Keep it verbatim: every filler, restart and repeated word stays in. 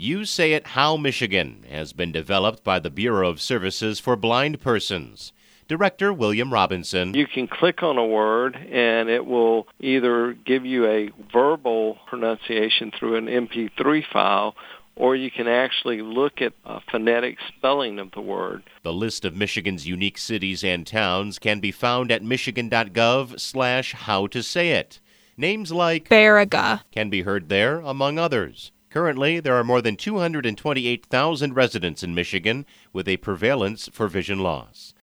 You Say It How Michigan has been developed by the Bureau of Services for Blind Persons. Director William Robinson. You can click on a word and it will either give you a verbal pronunciation through an M P three file, or you can actually look at a phonetic spelling of the word. The list of Michigan's unique cities and towns can be found at michigan.gov slash how to say it. Names like Baraga can be heard there, among others. Currently, there are more than two hundred twenty-eight thousand residents in Michigan with a prevalence for vision loss.